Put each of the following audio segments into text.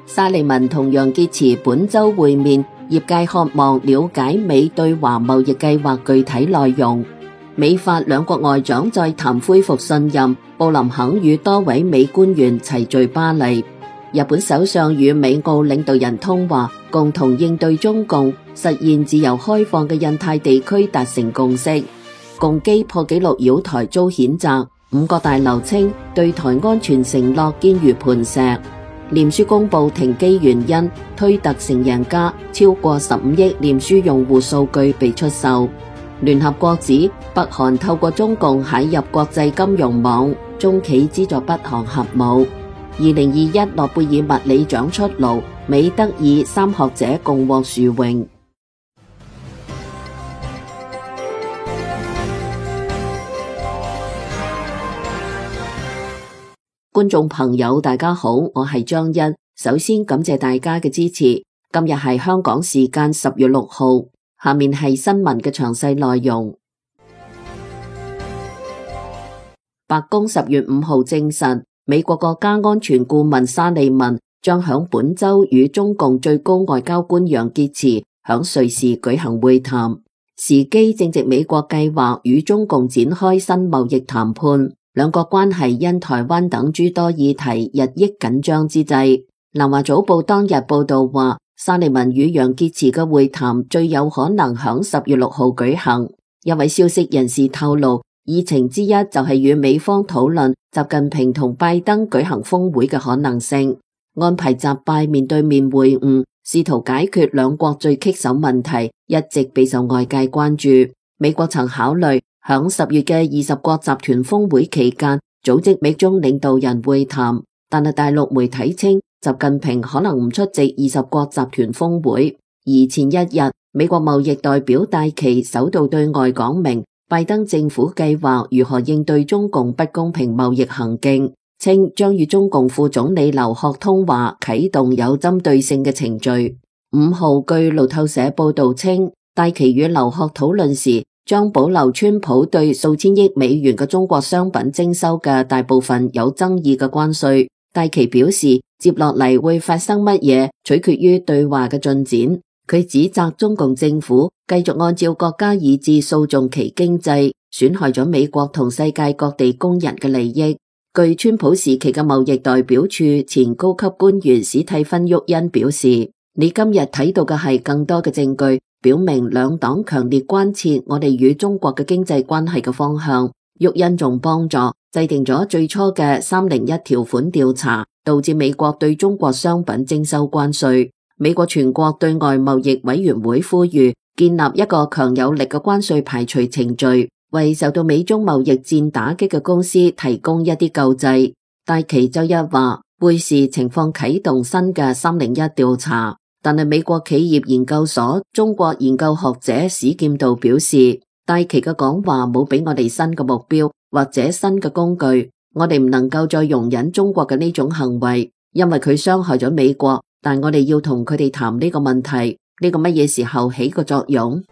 沙利文同楊潔篪本週會面，業界渴望了解美對華貿易計劃具體內容。美法兩國外長再談恢復信任，布林肯與多位美官員齊聚巴黎。日本首相與美澳領導人通話，共同應對中共，實現自由開放嘅印太地區達成共識。共機破紀錄擾台遭譴責，5個大樓稱對台安全承諾堅如磐石。臉書公布停機原因，推特成贏家，超過15億臉書用戶數據被出售。聯合國指北韓透過中共駭入國際金融網，中企資助北韓核武。2021諾貝爾物理獎出爐，美德以3學者共獲殊榮。觀眾朋友大家好，我係張欣，首先感謝大家嘅支持。今日係香港時間10月6號，下面係新聞嘅詳細內容。白宮10月5號證實，美國國家安全顧問沙利文將響本週與中共最高外交官楊潔篪響瑞士舉行會談，時機正值美國計劃與中共展開新貿易談判。兩國關係因台灣等諸多議題日益緊張之際，南華早報當日報道話，沙利文與楊潔篪嘅會談最有可能響10月6號舉行。一位消息人士透露，議程之一就係與美方討論習近平同拜登舉行峰會嘅可能性，安排習拜面對面會晤，試圖解決兩國最棘手問題，一直備受外界關注。美國曾考慮響10月嘅20國集團峰會期間組織美中領導人會談，但係大陸媒體稱習近平可能唔出席20國集團峰會。而前一日，美國貿易代表戴琪首度對外講明拜登政府計劃如何應對中共不公平貿易行徑，稱將與中共副總理劉鶴通話，啟動有針對性嘅程序。5號據路透社報道稱，戴琪與劉鶴討論時，將保留川普對數千億美元嘅中國商品徵收嘅大部分有爭議嘅關稅。戴琪表示，接落嚟會發生乜嘢，取決於對話嘅進展。佢指責中共政府繼續按照國家意志訴訟其經濟，損害咗美國同世界各地工人嘅利益。據川普時期嘅貿易代表處前高級官員史蒂芬·沃恩表示，你今日睇到嘅係更多嘅證據，表明兩黨強烈關切我哋與中國嘅經濟關係嘅方向。沃恩仲幫助制定咗最初嘅301條款調查，導致美國對中國商品徵收關稅。美國全國對外貿易委員會呼籲建立一個強有力嘅關稅排除程序，為受到美中貿易戰打擊嘅公司提供一啲救濟。戴琪周一話會視情況啟動新嘅301調查。但係美國企業研究所中國研究學者史劍道表示，戴琪嘅講話冇俾我哋新嘅目標或者新嘅工具，我哋唔能夠再容忍中國嘅呢種行為，因為佢傷害咗美國，但我哋要同佢哋談呢個問題，呢個乜嘢時候起個作用？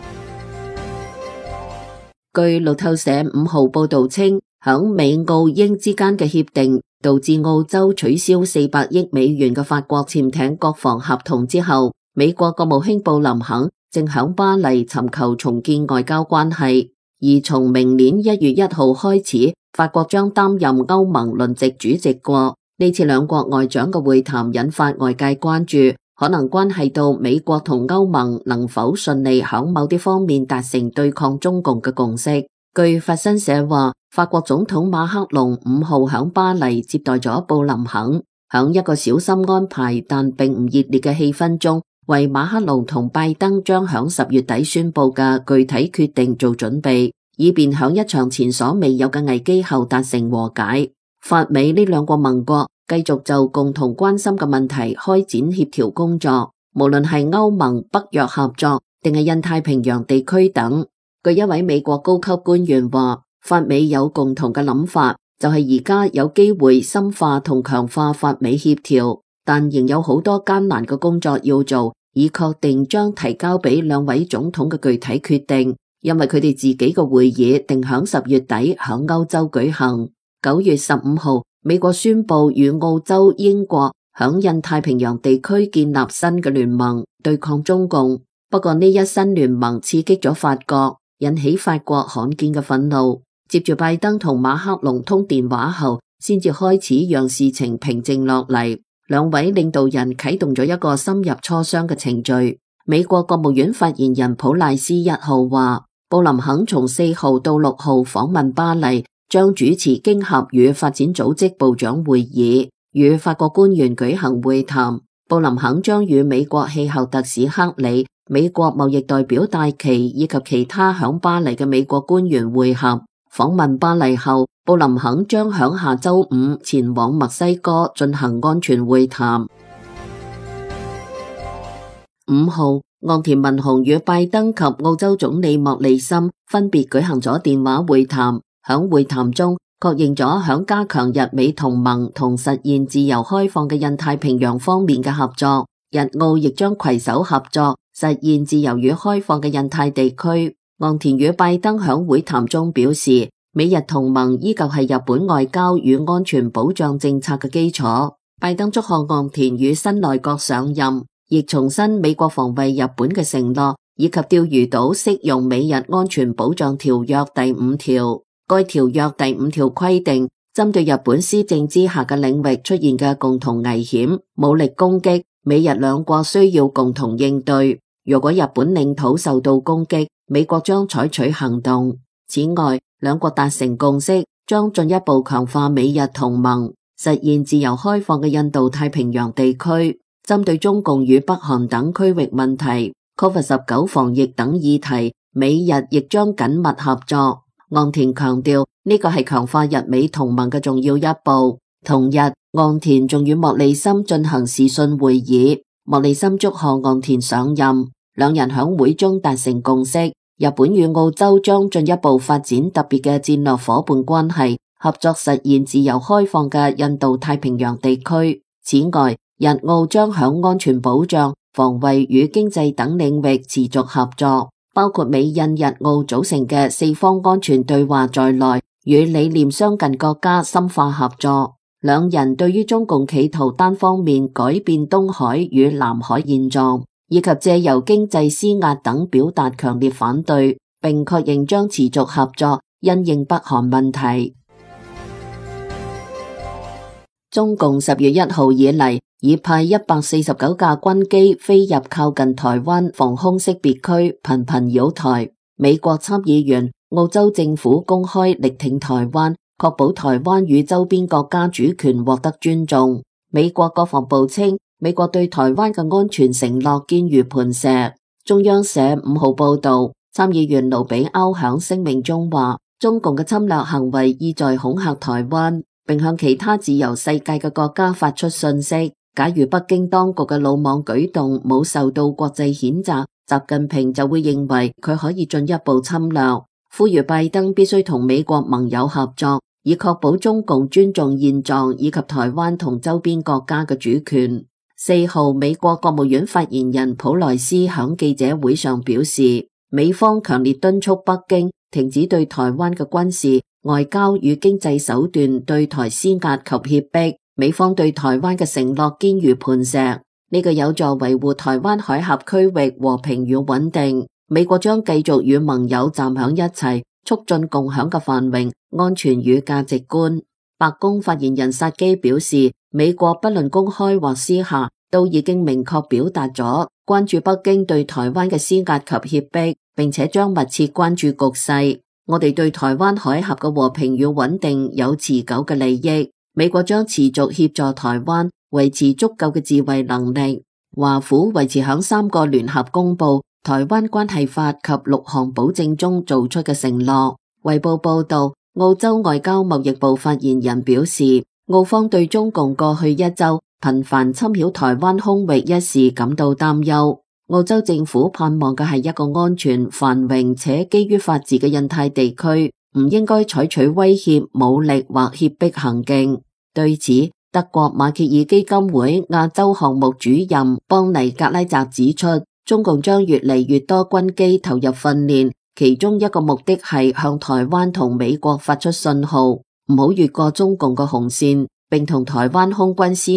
據路透社5號報道稱，響美澳英之間嘅協定導致澳洲取消400億美元嘅法國潛艇國防合同之後，美國國務卿布林肯正響巴黎尋求重建外交關係。而從明年1月1號開始，法國將擔任歐盟輪值主席國。呢次兩國外長嘅會談引發外界關注，可能關係到美國同歐盟能否順利響某啲方面達成對抗中共嘅共識。據法新社話，法國總統馬克龍5號響巴黎接待咗布林肯，響一個小心安排但並唔熱烈嘅氣氛中，為馬克龍同拜登將響10月底宣布嘅具體決定做準備，以便響一場前所未有嘅危機後達成和解。法美呢兩個盟國繼續就共同關心嘅問題開展協調工作，無論係歐盟、北約合作定係印太平洋地區等。據一位美國高級官員話，法美有共同嘅諗法，就係而家有機會深化同強化法美協調，但仍有好多艱難嘅工作要做，以確定將提交俾兩位總統嘅具體決定，因為佢哋自己嘅會議定響10月底響歐洲舉行。9月15號，美國宣布與澳洲、英國響印太平洋地區建立新嘅聯盟對抗中共。不過呢一新聯盟刺激咗法國，引起法國罕見嘅憤怒。接住拜登同馬克龍通電話後，先至開始讓事情平靜落嚟。兩位領導人啟動咗一個深入磋商嘅程序。美國國務院發言人普賴斯1號話，布林肯從4號到6號訪問巴黎，將主持經合與發展組織部長會議，與法國官員舉行會談。布林肯將與美國氣候特使克里、美國貿易代表戴琪以及其他響巴黎嘅美國官員會合。訪問巴黎後，布林肯將響下周五前往墨西哥進行安全會談。5號，岸田文雄與拜登及澳洲總理莫里森分別舉行咗電話會談。響會談中，確認咗響加強日美同盟同實現自由開放嘅印太平洋方面嘅合作。日澳亦將攜手合作，實現自由與開放嘅印太地區。岸田與拜登響會談中表示，美日同盟依舊係日本外交與安全保障政策嘅基礎。拜登祝賀岸田與新內閣上任，亦重申美國防衛日本嘅承諾，以及釣魚島適用美日安全保障條約第5條。該條約第5條規定，針對日本施政之下嘅領域出現嘅共同危險、武力攻擊，美日兩國需要共同應對。如果日本領土受到攻擊，美國將採取行動。此外，兩國達成共識，將進一步強化美日同盟，實現自由開放嘅印度太平洋地區。針對中共與北韓等區域問題、COVID-19 防疫等議題，美日亦將緊密合作。岸田強調，呢個係強化日美同盟嘅重要一步。同日，岸田仲與莫里森進行視訊會議，莫里森祝賀岸田上任。兩人響會中達成共識，日本與澳洲將進一步發展特別嘅戰略夥伴關係，合作實現自由開放嘅印度太平洋地區。此外，日澳將響安全保障、防衛與經濟等領域持續合作，包括美印日澳組成嘅4方安全對話在內，與理念相近國家深化合作。兩人對於中共企圖單方面改變東海與南海現狀，以及借由經濟施壓等表達強烈反對，並確認將持續合作，因應北韓問題。中共10月1號以嚟，已派149架軍機飛入靠近台灣防空識別區，頻頻擾台。美國參議員、澳洲政府公開力挺台灣，確保台灣與周邊國家主權獲得尊重。美國國防部稱，美國對台灣嘅安全承諾堅如磐石。中央社5號報道，參議員盧比歐響聲明中話，中共嘅侵略行為意在恐嚇台灣，並向其他自由世界嘅國家發出訊息。假如北京當局嘅魯莽舉動冇受到國際譴責，習近平就會認為佢可以進一步侵略。呼籲拜登必須同美國盟友合作，以確保中共尊重現狀以及台灣同周邊國家嘅主權。4號，美國國務院發言人普萊斯響記者會上表示，美方強烈敦促北京停止對台灣嘅軍事、外交與經濟手段對台施壓及脅迫。美方對台灣嘅承諾堅如磐石，呢個有助維護台灣海峽區域和平與穩定。美國將繼續與盟友站響一齊，促進共享嘅繁榮、安全與價值觀。白宮發言人薩基表示，美國不論公開或私下，都已經明確表達咗關注北京對台灣嘅施壓及脅迫，並且將密切關注局勢。我哋對台灣海峽嘅和平與穩定有持久嘅利益。美國將持續協助台灣維持足夠嘅自衛能力。華府維持響3個聯合公佈《台灣關係法》及6項保證中做出嘅承諾。衛報報道，澳洲外交貿易部發言人表示，澳方對中共過去1週頻繁侵擾台灣空域一事感到擔憂。澳洲政府盼望嘅係一個安全、繁榮且基於法治嘅印太地區，唔應該採取威脅、武力或脅迫行徑。對此，德國馬歇爾基金會亞洲項目主任邦尼格拉澤指出，中共將越嚟越多軍機投入訓練，其中一個目的係向台灣同美國發出信號，唔好越過中共嘅紅線，並同台灣空軍施壓，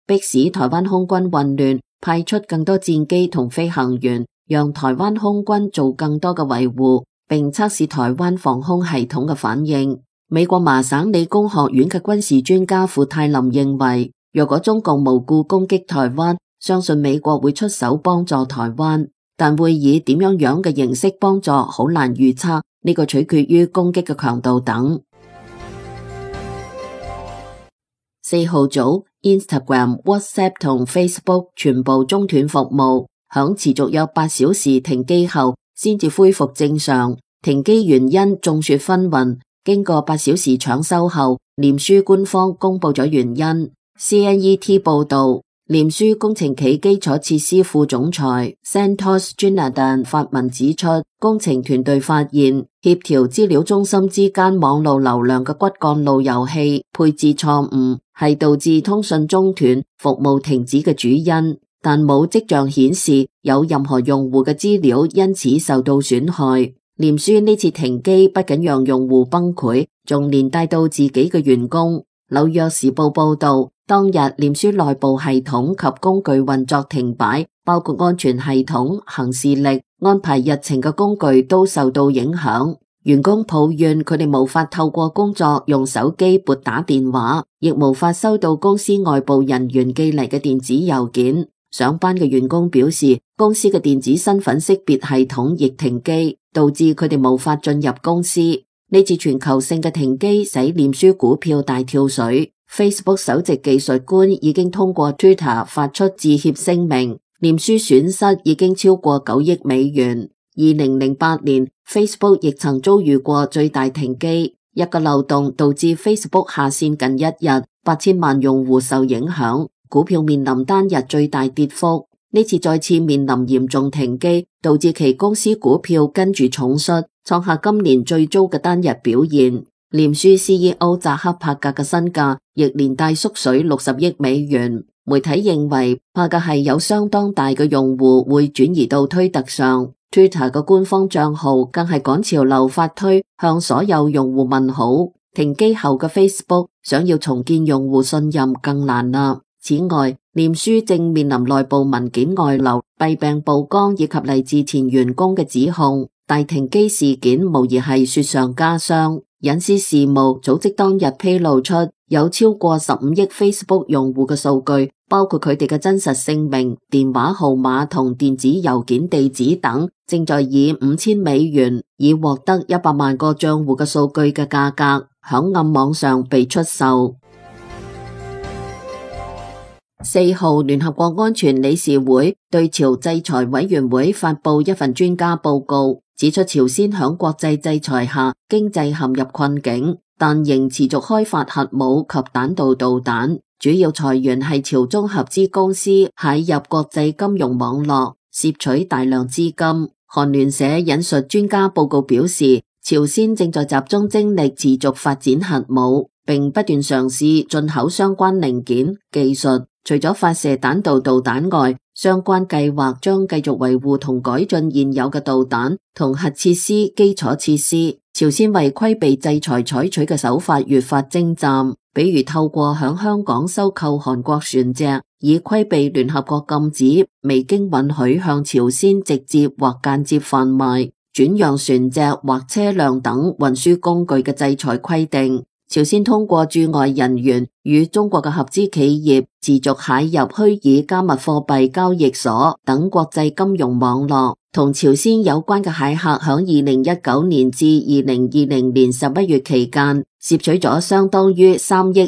迫使台灣空軍混亂，派出更多戰機同飛行員，讓台灣空軍做更多嘅維護，並測試台灣防空系統嘅反應。美國麻省理工學院嘅軍事專家傅泰林認為，若果中共無故攻擊台灣，相信美國會出手幫助台灣，但會以點樣嘅形式幫助，好難預測，呢個取決於攻擊嘅強度等。4號早 ，Instagram、WhatsApp 同 Facebook 全部中斷服務，響持續約8小時停機後，先至恢復正常。停機原因眾說紛紜，經過8小時搶修後，臉書官方公布咗原因。CNET 報道，臉書工程暨基礎設施副總裁 Santosh Janardhan 發文指出，工程團隊發現協調資料中心之間網路流量嘅骨幹路由器配置錯誤，係導致通訊中斷、服務停止嘅主因，但冇跡象顯示有任何用戶嘅資料因此受到損害。臉書呢次停機不僅讓用戶崩潰，仲連帶到自己嘅員工。紐約時報報道，當日臉書內部系統及工具運作停擺，包括安全系統、行事曆、安排日程嘅工具都受到影響。員工抱怨佢哋無法透過工作用手機撥打電話，亦無法收到公司外部人員寄嚟嘅電子郵件。上班嘅員工表示，公司嘅電子身份識別系統亦停機，導致佢哋無法進入公司。呢次全球性嘅停機使臉書股票大跳水。Facebook 首席技術官已經通過 Twitter 發出致歉聲明，臉書損失已經超過9億美元。2008年 Facebook 亦曾遭遇過最大停機，一個漏洞導致 Facebook 下線近1日，8000萬用戶受影響，股票面臨單日最大跌幅。呢次再次面臨嚴重停機，導致其公司股票跟住重摔，創下今年最糟嘅單日表現。臉書 CEO 扎克伯格嘅身價亦連帶縮水60億美元。媒體認為伯格係有相當大嘅用戶會轉移到推特上。Twitter 嘅官方賬號更係趕潮流發推，向所有用戶問好。停機後嘅 Facebook 想要重建用戶信任更難啦。此外，臉書正面臨內部文件外流、弊病曝光以及嚟自前員工嘅指控。大停機事件無疑係雪上加霜。隱私事務組織當日披露出有超過15億 Facebook 用戶嘅數據，包括佢哋嘅真實姓名、電話號碼同電子郵件地址等，正在以5000美元以獲得100萬個賬戶嘅數據嘅價格響暗網上被出售。4號，聯合國安全理事會對朝制裁委員會發布一份專家報告，指出朝鮮響國際制裁下經濟陷入困境，但仍持續開發核武及彈道導彈，主要財源係朝中合資公司蟹入國際金融網絡，攝取大量資金。韓聯社引述專家報告表示，朝鮮正在集中精力持續發展核武，並不斷嘗試進口相關零件技術。除咗發射彈道導彈外，相關計劃將繼續維護同改進現有嘅導彈同核設施基礎設施。朝鮮為規避制裁採取嘅手法越發精湛，比如透過響香港收購韓國船隻，以規避聯合國禁止未經允許向朝鮮直接或間接販賣、轉讓船隻或車輛等運輸工具嘅制裁規定。朝鮮通過駐外人員與中國嘅合資企業持續蟹入虛擬加密貨幣交易所等國際金融網絡，同朝鮮有關嘅蟹客響2019年至2020年11月期間攝取咗相當於3億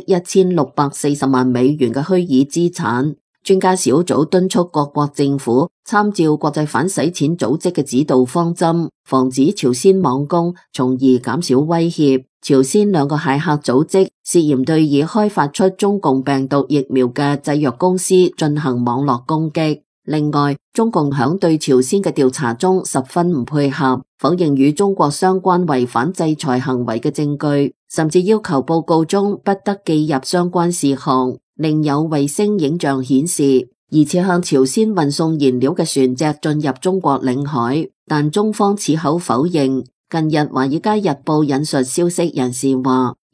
1640萬美元嘅虛擬資產。專家小組敦促各國政府參照國際反洗錢組織嘅指導方針，防止朝鮮網攻，從而減少威脅。朝鮮兩個蟹客組織涉嫌對已開發出中共病毒疫苗嘅製藥公司進行網絡攻擊。另外，中共響對朝鮮嘅調查中十分唔配合，否認與中國相關違反制裁行為嘅證據，甚至要求報告中不得記入相關事項。另有衛星影像顯示，疑似向朝鮮運送燃料嘅船隻進入中國領海，但中方矢口否認。近日《華爾街日報》引述消息人士話，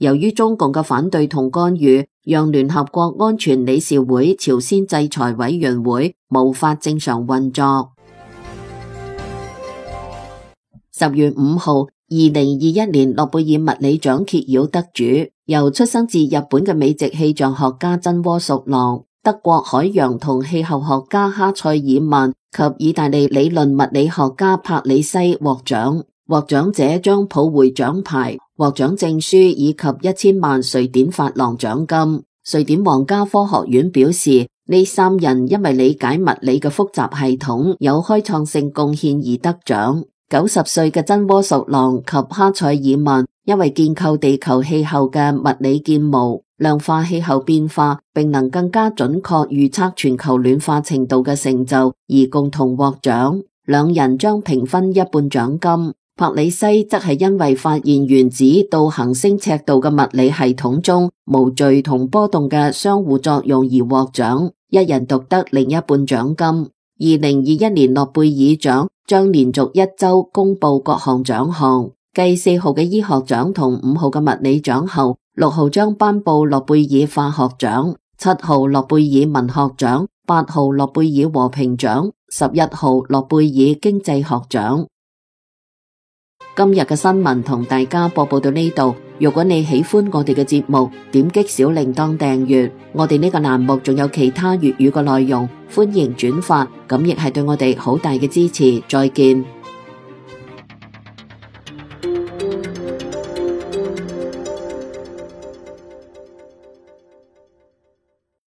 由於中共嘅反對同干預，讓聯合國安全理事會朝鮮制裁委員會無法正常運作。10月5號，2021年諾貝爾物理獎揭曉得主，由出生自日本嘅美籍氣象學家真鍋淑郎、德國海洋同氣候學家哈塞爾曼及意大利理論物理學家帕里西獲獎。獲獎者將抱回獎牌、獲獎證書以及1000萬瑞典法郎獎金。瑞典皇家科學院表示，呢3人因為理解物理嘅複雜系統有開創性貢獻而得獎。90歲嘅真鍋淑郎及哈塞爾曼因為建構地球氣候嘅物理建模、量化氣候變化，並能更加準確預測全球暖化程度嘅成就而共同獲獎。兩人將平分一半獎金。帕里西則係因為發現原子到行星赤道嘅物理系統中無序同波動嘅相互作用而獲獎，一人獨得另一半獎金。2021年諾貝爾獎將連續1週公布各項獎項，繼4號嘅醫學獎同5號嘅物理獎後，6號將頒布諾貝爾化學獎，7號諾貝爾文學獎，8號諾貝爾和平獎，11號諾貝爾經濟學獎。今日嘅新聞同大家播報到呢度。如果你喜歡我哋嘅節目，點擊小鈴鐺訂閱。我哋呢個欄目仲有其他粵語嘅內容，歡迎轉發，咁亦係對我哋好大嘅支持。再見。